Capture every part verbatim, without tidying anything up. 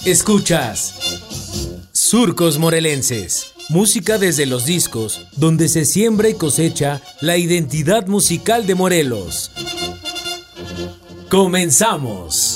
Escuchas Surcos Morelenses, música desde los discos, donde se siembra y cosecha la identidad musical de Morelos. ¡Comenzamos!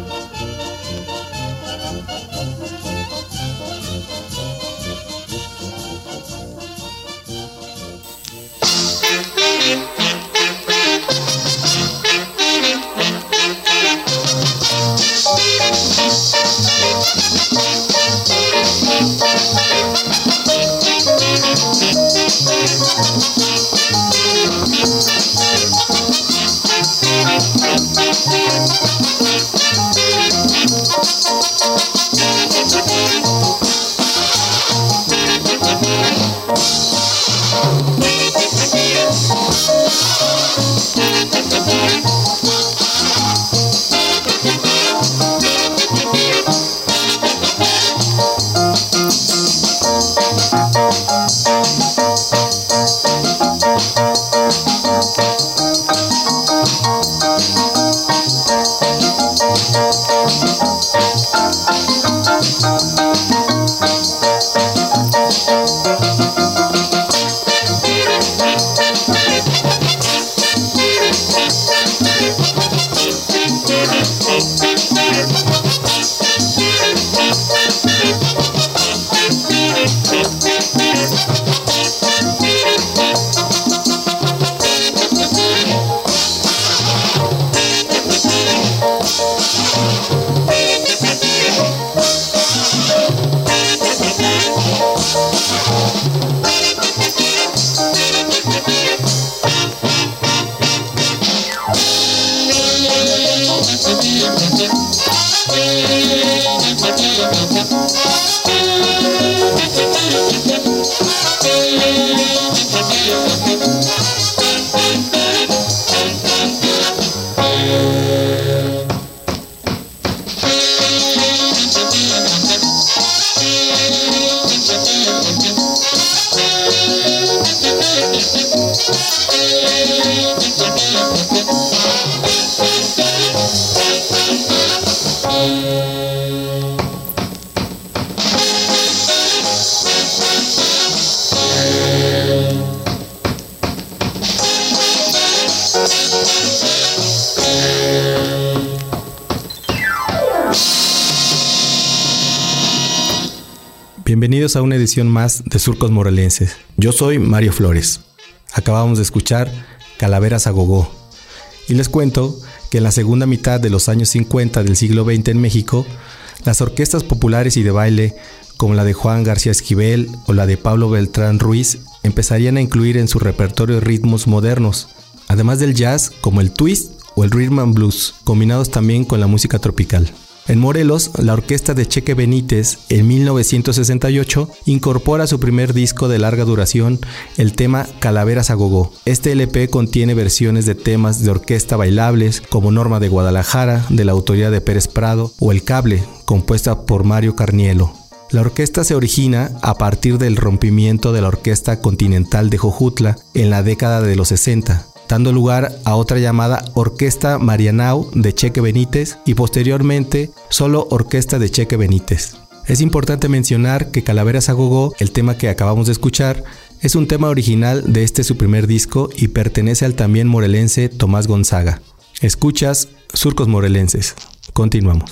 Bienvenidos a una edición más de Surcos Morelenses. Yo soy Mario Flores. Acabamos de escuchar Calaveras a Gogó. Y les cuento que en la segunda mitad de los años cincuenta del siglo veinte en México, las orquestas populares y de baile, como la de Juan García Esquivel o la de Pablo Beltrán Ruiz, empezarían a incluir en su repertorio ritmos modernos, además del jazz como el twist o el rhythm and blues, combinados también con la música tropical. En Morelos, la orquesta de Cheque Benítez, en mil novecientos sesenta y ocho, incorpora a su primer disco de larga duración el tema Calaveras a Gogó. Este L P contiene versiones de temas de orquesta bailables como Norma de Guadalajara, de la autoría de Pérez Prado, o El Cable, compuesta por Mario Carnielo. La orquesta se origina a partir del rompimiento de la Orquesta Continental de Jojutla en la década de los sesenta. Dando lugar a otra llamada Orquesta Marianao de Cheque Benítez y posteriormente solo Orquesta de Cheque Benítez. Es importante mencionar que Calaveras a Gogó, el tema que acabamos de escuchar, es un tema original de este su primer disco y pertenece al también morelense Tomás Gonzaga. Escuchas Surcos Morelenses. Continuamos.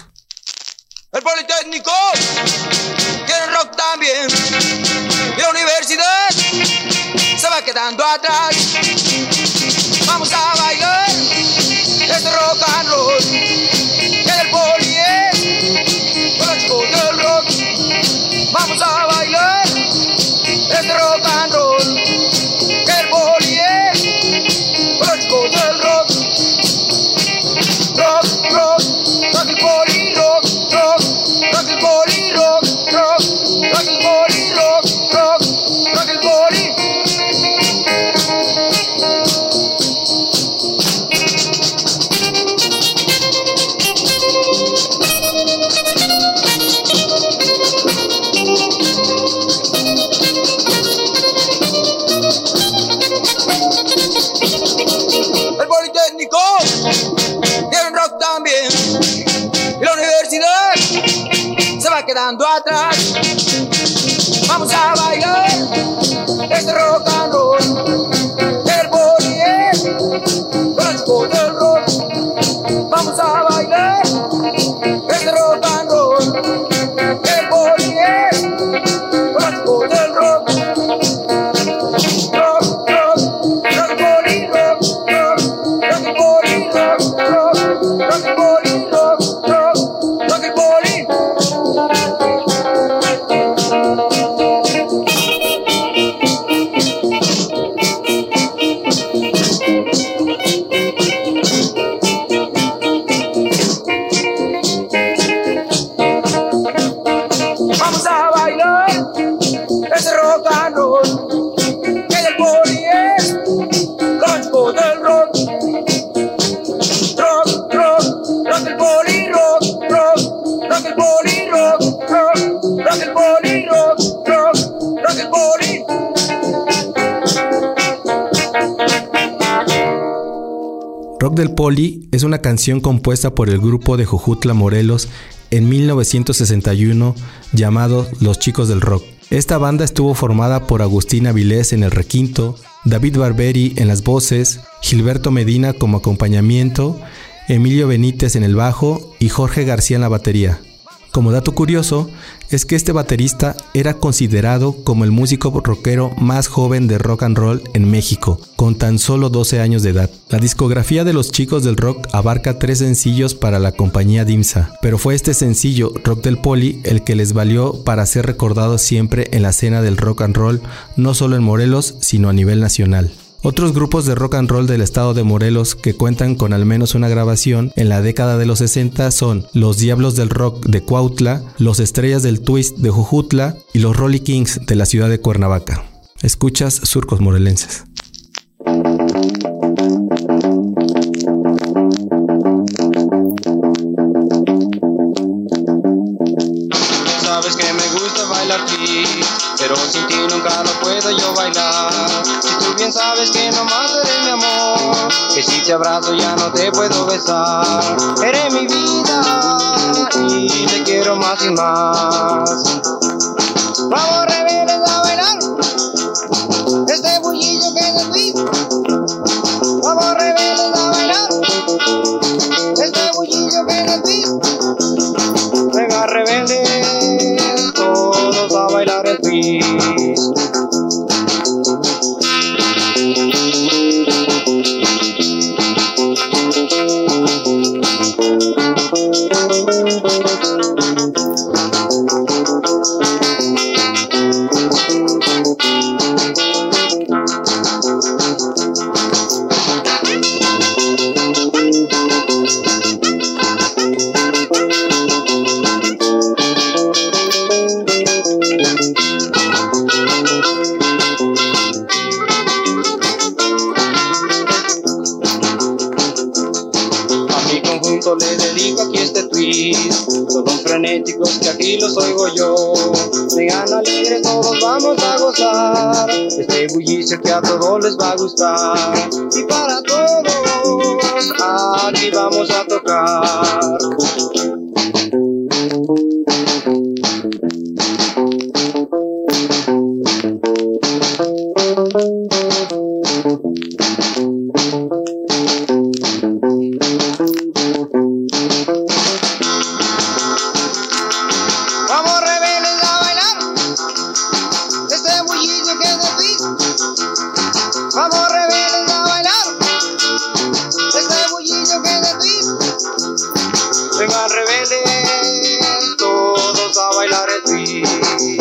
El Politécnico quiere rock también y la universidad se va quedando atrás. Vamos a bailar este rock and roll que del poli es con los chicos del rock. Vamos a bailar este rock and roll que del poli es con los chicos del rock. Rock, rock, rock el poli, rock, rock, rock el poli, rock, rock, rock el poli, rock, rock, rock el poli. va quedando atrás. Vamos a bailar este rock and roll. El boli es clásico del rock. Vamos a bailar este rock and roll. El boli es clásico del rock. Rock, rock, rock el boli, rock, rock, rock el boli, rock, rock, rock el boli, rock, rock, rock el boli. Vamos a bailar ese rock and roll. Que el boli es clásico del rock. Rock, rock, rock el boli, rock, rock, rock el boli, rock, rock, rock el boli, rock, rock, rock el boli. Rock del Poli es una canción compuesta por el grupo de Jojutla, Morelos, en mil novecientos sesenta y uno llamado Los Chicos del Rock. Esta banda estuvo formada por Agustín Avilés en el requinto, David Barberi en las voces, Gilberto Medina como acompañamiento, Emilio Benítez en el bajo y Jorge García en la batería. Como dato curioso, es que este baterista era considerado como el músico rockero más joven de rock and roll en México, con tan solo doce años de edad. La discografía de Los Chicos del Rock abarca tres sencillos para la compañía DIMSA, pero fue este sencillo, Rock del Poli, el que les valió para ser recordados siempre en la escena del rock and roll, no solo en Morelos, sino a nivel nacional. Otros grupos de rock and roll del estado de Morelos que cuentan con al menos una grabación en la década de los sesenta son Los Diablos del Rock de Cuautla, Los Estrellas del Twist de Jojutla y Los Rolly Kings de la ciudad de Cuernavaca. Escuchas Surcos Morelenses. Sabes que me gusta bailar ti, pero sin ti nunca lo puedo yo bailar. Si tú bien sabes que nomás eres mi amor, que si te abrazo ya no te puedo besar. Eres mi vida y te quiero más y más. Vamos rebeldes a bailar este bullillo que es de ti. Vamos rebeldes a bailar este bullillo que es de ti. Venga rebeldes todos a bailar el twist. Le dedico aquí este twist, todos frenéticos que aquí los oigo yo. Vengan alegres, todos vamos a gozar este bullicio que a todos les va a gustar. Y para todos, aquí vamos a tocar. Vamos rebeldes a bailar este bullillo que es de twist. Vengan rebeldes todos a bailar el twist.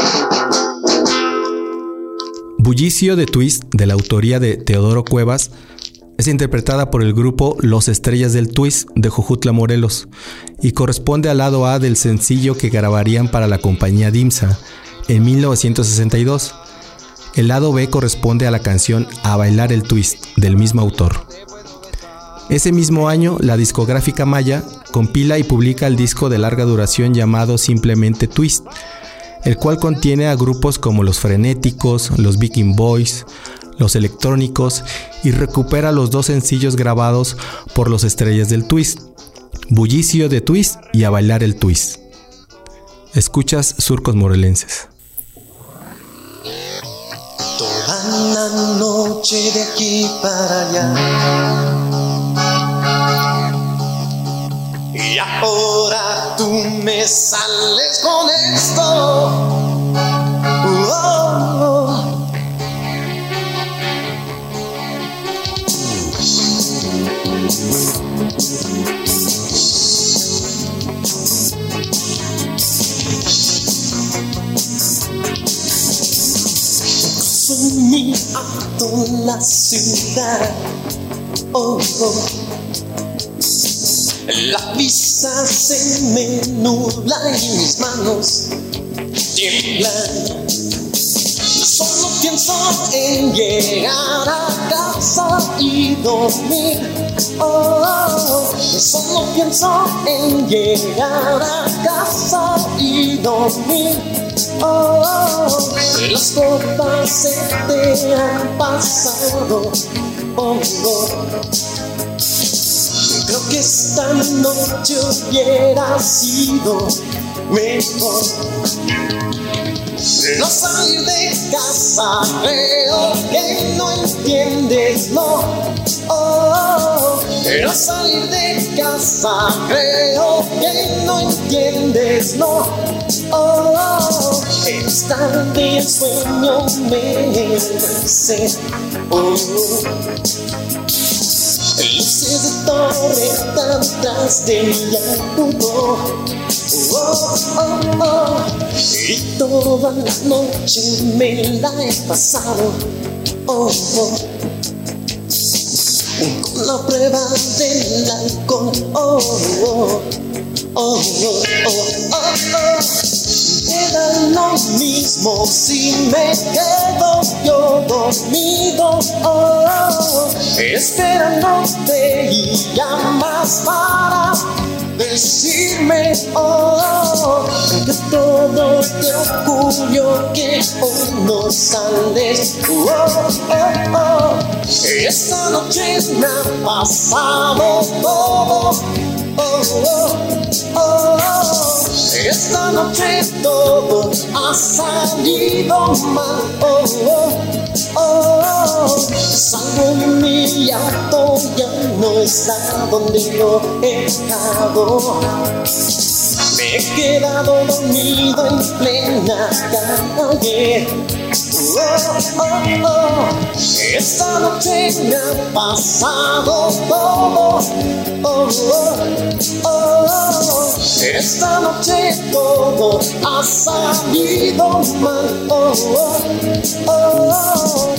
Bullicio de Twist, de la autoría de Teodoro Cuevas, es interpretada por el grupo Los Estrellas del Twist de Jojutla, Morelos, y corresponde al lado A del sencillo que grabarían para la compañía DIMSA en mil novecientos sesenta y dos. El lado B corresponde a la canción A Bailar el Twist, del mismo autor. Ese mismo año, la discográfica Maya compila y publica el disco de larga duración llamado simplemente Twist, el cual contiene a grupos como Los Frenéticos, Los Viking Boys, Los Electrónicos, y recupera los dos sencillos grabados por Los Estrellas del Twist, Bullicio de Twist y A Bailar el Twist. Escuchas Surcos Morelenses. Toda la noche de aquí para allá, y ahora tú me sales con esto. Oh, oh. Mi auto la ciudad, oh, oh. La vista se me nubla y mis manos tiemblan. Solo pienso en llegar a casa y dormir, oh, oh. Solo pienso en llegar a casa y dormir. Oh, oh, las copas se te han pasado. Oh, oh. Creo que esta noche hubiera sido mejor no salir de casa. Creo que no entiendes, no. Oh, oh. No salir de casa. Creo que no entiendes, no. Oh, oh. Esta tarde el sueño me hace, oh, luces de torre tantas de mi auto, oh, oh, oh, y toda la noche me la he pasado, oh, oh, con la prueba del alcohol, oh, oh, oh, oh, oh, oh, oh. Queda lo mismo si me quedo yo dormido, oh, oh, esperándote y llamas para decirme, oh, oh, que todo te ocurrió, que hoy no sales, oh, oh, oh. Esta noche me ha pasado todo, oh, oh, oh, oh. Esta noche todo ha salido mal, oh, oh, oh. Salgo de mi auto, ya no está donde lo he dejado. Me he quedado dormido en plena calle, oh, oh, oh. Esta noche me ha pasado todo, oh, oh, oh. Esta noche todo ha salido mal, oh, oh, oh.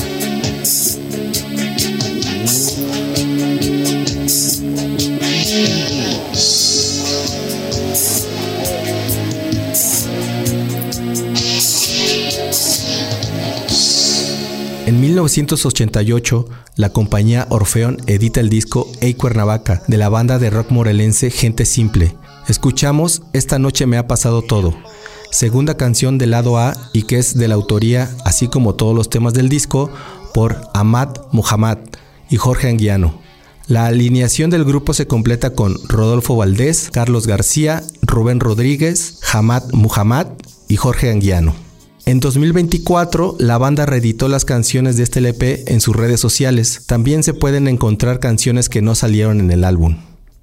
En mil novecientos ochenta y ocho, la compañía Orfeón edita el disco Ey Cuernavaca, de la banda de rock morelense Gente Simple. Escuchamos Esta noche me ha pasado todo, segunda canción del lado A y que es de la autoría, así como todos los temas del disco, por Ahmad Muhammad y Jorge Anguiano. La alineación del grupo se completa con Rodolfo Valdés, Carlos García, Rubén Rodríguez, Hamad Muhammad y Jorge Anguiano. En dos mil veinticuatro, la banda reeditó las canciones de este L P en sus redes sociales. También se pueden encontrar canciones que no salieron en el álbum.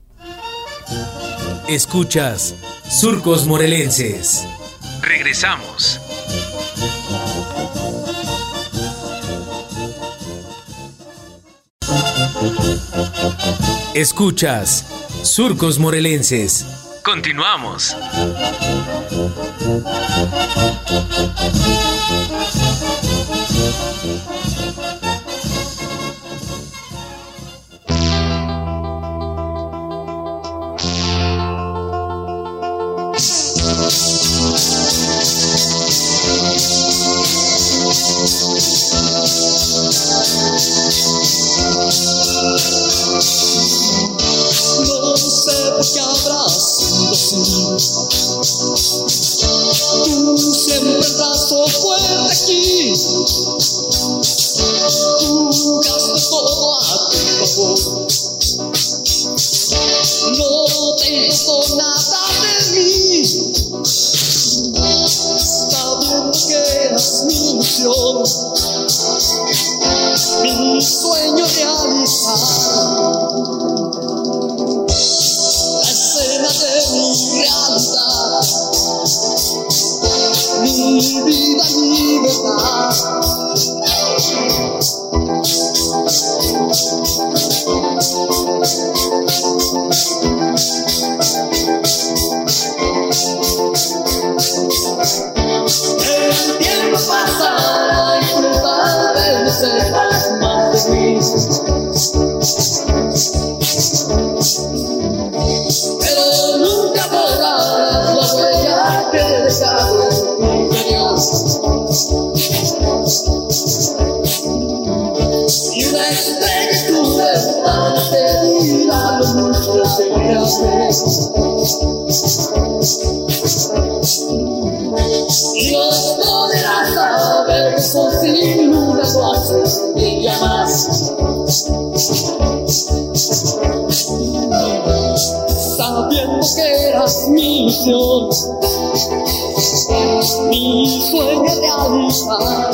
Escuchas Surcos Morelenses. Regresamos. Escuchas Surcos Morelenses. Continuamos. No sé por qué habrá sido así. Tú siempre el brazo fuerte aquí. Jugaste todo a tu favor. No tengo nada de mí. misión, mi sueño realizar. La escena de mi realidad, mi vida, mi verdad. El tiempo pasará y tú tal vez no sepas más de mí, pero nunca borrarás la huella que he dejado en mi interior. Y una estrella en tu ventana te dirá lo mucho que te amé. Y no podrás saber que son sin luna no hace día más. Sabiendo que eras mi ilusión, mi sueño realizar.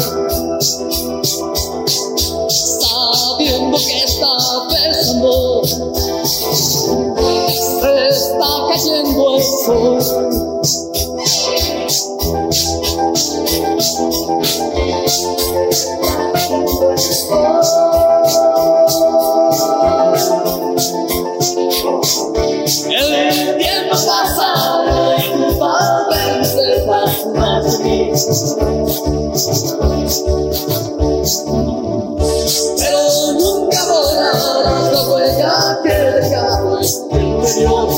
Sabiendo que esta vez amor se está cayendo el sol. El tiempo pasará y tú tal vez no sepas más de mí, pero nunca borrarás la huella que he dejado en tu interior.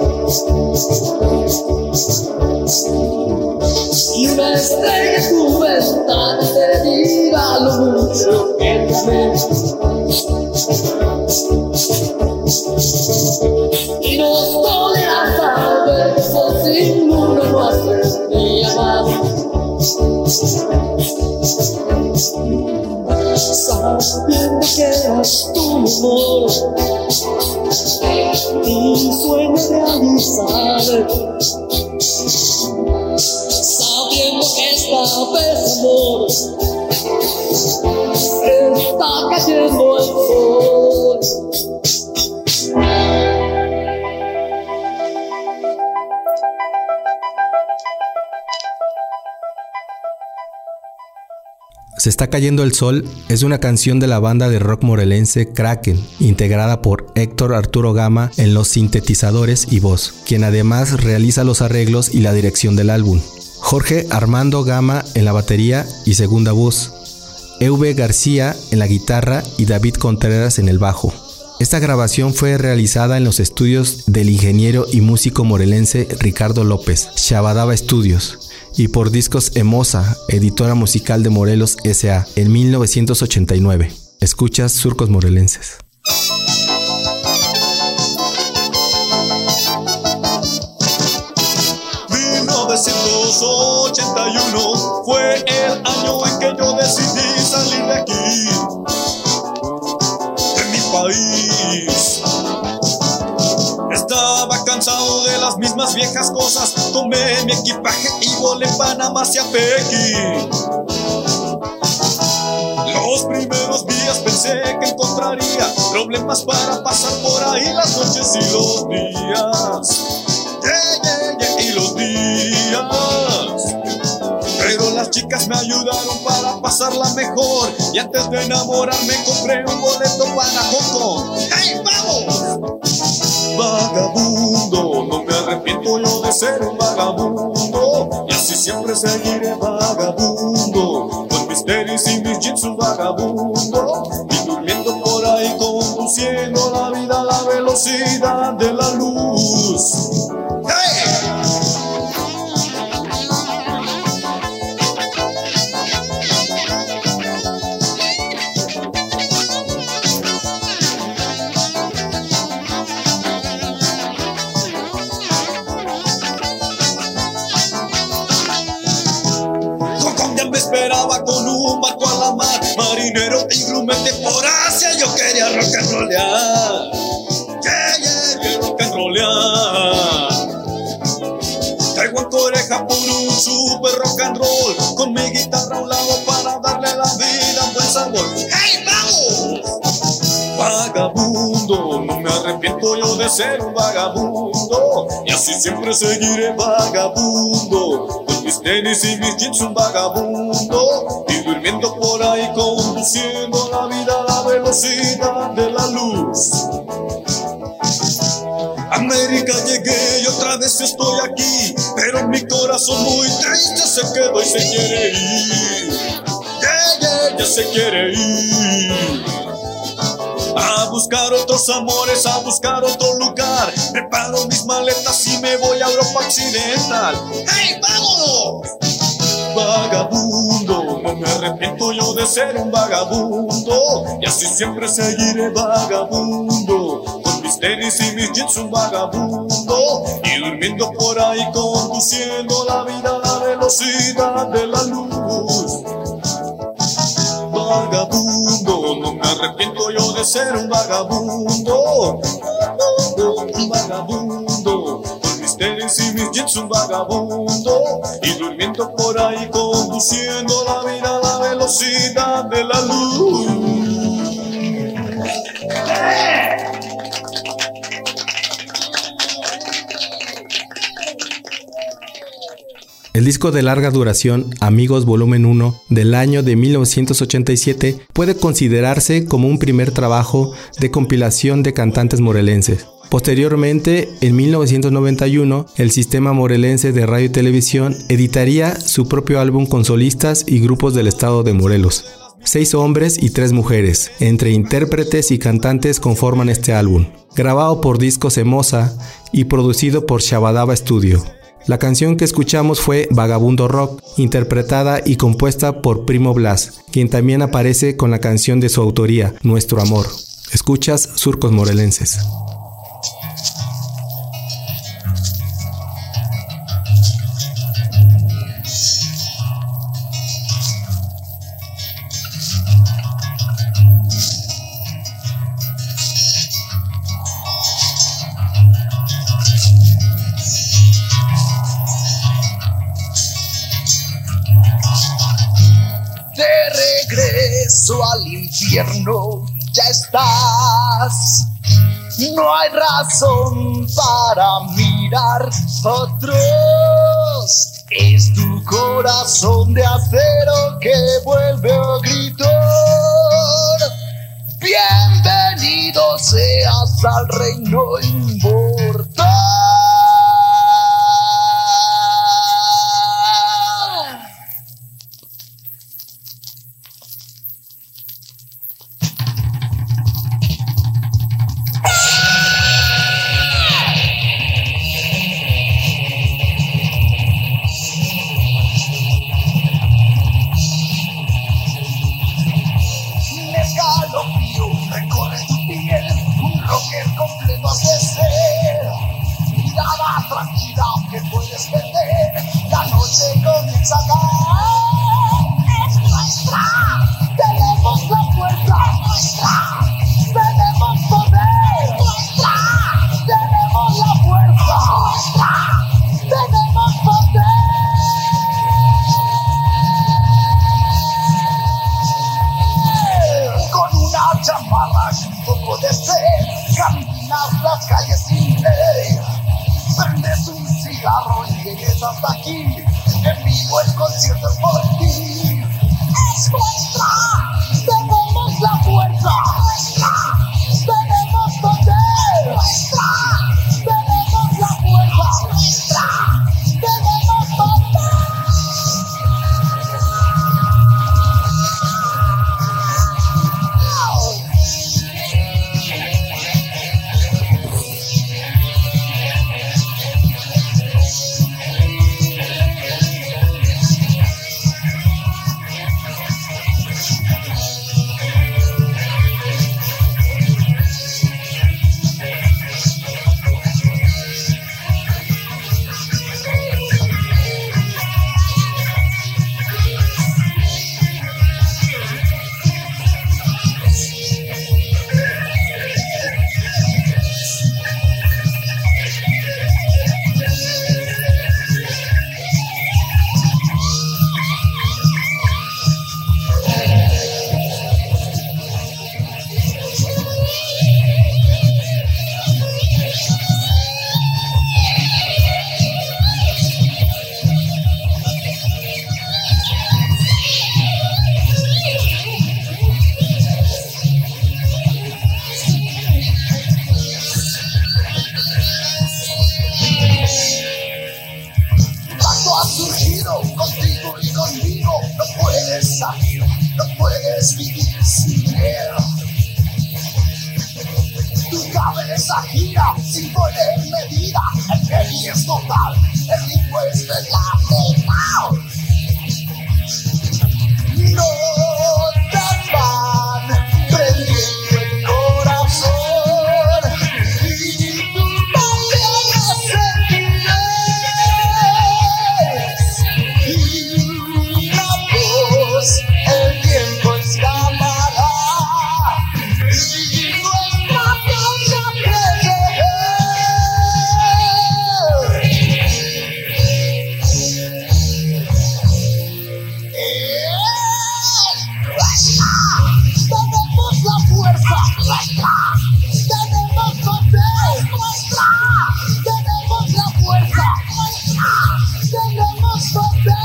Y una estrella en tu ventana te dirá lo mucho que te amé. Y no podrás saber que sos sin luna no hace día más. Sabiendo que eras tu amor, mi sueño realizar. Sabiendo que esta vez amor está cayendo el sol. Se está cayendo el sol es una canción de la banda de rock morelense Kraken, integrada por Héctor Arturo Gama en los sintetizadores y voz, quien además realiza los arreglos y la dirección del álbum. Jorge Armando Gama en la batería y segunda voz, Euve García en la guitarra y David Contreras en el bajo. Esta grabación fue realizada en los estudios del ingeniero y músico morelense Ricardo López, Shabadaba Studios, y por Discos Emosa, editora musical de Morelos S A, en mil novecientos ochenta y nueve. Escuchas Surcos Morelenses. mil novecientos ochenta y uno fue el año en que yo decidí salir de aquí, de mi país. Estaba cansado de las mismas viejas cosas, tomé mi equipaje y volé Panamá hacia Pekín. Los primeros días pensé que encontraría problemas para pasar por ahí las noches y los días. Yeah, yeah, yeah, y los días. Pero las chicas me ayudaron para pasarla mejor, y antes de enamorarme compré un boleto para Hong Kong. ¡Hey, vamos! Vagabundo, no me arrepiento yo de ser un vagabundo, y así siempre seguiré vagabundo, con mis tenis y mis jeans un vagabundo, y durmiendo por ahí conduciendo la vida a la velocidad de la luz. ¡Hey! Esperaba con un barco a la mar, marinero y grumete por Asia, yo quería rock and rollear, yeah, yeah, yeah, rock and rollear. Traigo en Corea por un super rock and roll, con mi guitarra a un lado para dar darle a la vida un buen sabor. ¡Hey, vamos! Vagabundo, no me arrepiento yo de ser un vagabundo, y así siempre seguiré vagabundo, con mis tenis y mis jeans un vagabundo, y durmiendo por ahí conduciendo la vida a la velocidad de la luz. América llegué y otra vez estoy aquí, pero mi corazón muy triste se quedó y se quiere ir. Yeah, yeah, ya se quiere ir. A buscar otros amores, a buscar otro lugar. Preparo mis maletas y me voy a Europa Occidental. ¡Hey, vámonos! Vagabundo, no me arrepiento yo de ser un vagabundo, y así siempre seguiré vagabundo, con mis tenis y mis jeans un vagabundo, y durmiendo por ahí conduciendo la vida a la velocidad de la luz. Vagabundo, no me arrepiento yo de ser un vagabundo, un vagabundo, con mis tenis y mis jeans un vagabundo, y durmiendo por ahí conduciendo la vida a la velocidad de la luz. El disco de larga duración, Amigos Volumen uno, del año de mil novecientos ochenta y siete, puede considerarse como un primer trabajo de compilación de cantantes morelenses. Posteriormente, en mil novecientos noventa y uno, el Sistema Morelense de Radio y Televisión editaría su propio álbum con solistas y grupos del estado de Morelos. Seis hombres y tres mujeres, entre intérpretes y cantantes, conforman este álbum, grabado por Discos Emosa y producido por Shabadaba Studio. La canción que escuchamos fue Vagabundo Rock, interpretada y compuesta por Primo Blas, quien también aparece con la canción de su autoría, Nuestro Amor. Escuchas Surcos Morelenses. Al infierno ya estás, no hay razón para mirar otros, es tu corazón de acero que vuelve a gritar. Bienvenido seas al reino inmortal. Recorre tu piel, un rocker completo has de ser. Mirada tranquila que puedes perder, la noche comienza a caer. Es nuestra, tenemos la fuerza. Nuestra, tenemos poder. Nuestra, tenemos la fuerza. Nuestra, tenemos poder. Chamarra, un poco de sed, caminas las calles sin ley, prendes un cigarro y llegues hasta aquí, en vivo el concierto es por ti. Es nuestra, tenemos la fuerza. Nuestra, tenemos poder. Nuestra, tenemos la fuerza. Nuestra, tenemos poder. surgido contigo y conmigo. No puedes salir, no puedes vivir sin él. Tu cabeza gira sin poner medida. El heavy es total, el ritmo es de la final. No te van prendiendo el corazón y tú también lo sentirás. Y una voz, el tiempo escapará y nuestra fuerza crecerá. Tenemos la fuerza nuestra, tenemos poder nuestra, tenemos la fuerza nuestra, tenemos poder.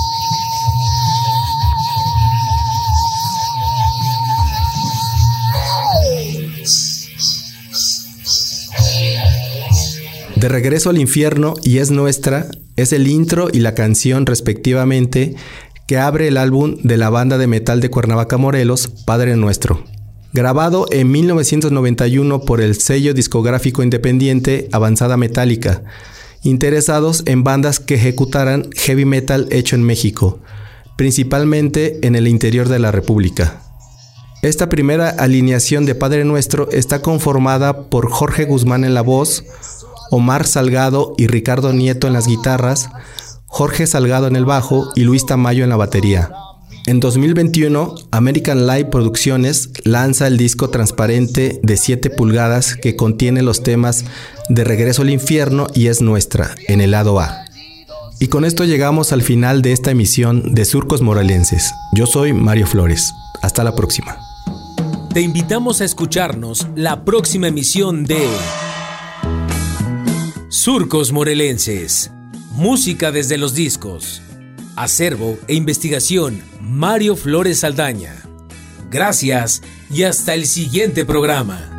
De regreso al infierno y es nuestra es el intro y la canción respectivamente que abre el álbum de la banda de metal de Cuernavaca, Morelos, Padre Nuestro. Grabado en mil novecientos noventa y uno por el sello discográfico independiente Avanzada Metálica, interesados en bandas que ejecutaran heavy metal hecho en México, principalmente en el interior de la República. Esta primera alineación de Padre Nuestro está conformada por Jorge Guzmán en la voz, Omar Salgado y Ricardo Nieto en las guitarras, Jorge Salgado en el bajo y Luis Tamayo en la batería. En dos mil veintiuno, American Live Producciones lanza el disco transparente de siete pulgadas que contiene los temas De Regreso al Infierno y Es Nuestra, en el lado A. Y con esto llegamos al final de esta emisión de Surcos Morelenses. Yo soy Mario Flores. Hasta la próxima. Te invitamos a escucharnos la próxima emisión de Surcos Morelenses. Música desde los discos. Acervo e investigación, Mario Flores Saldaña. Gracias y hasta el siguiente programa.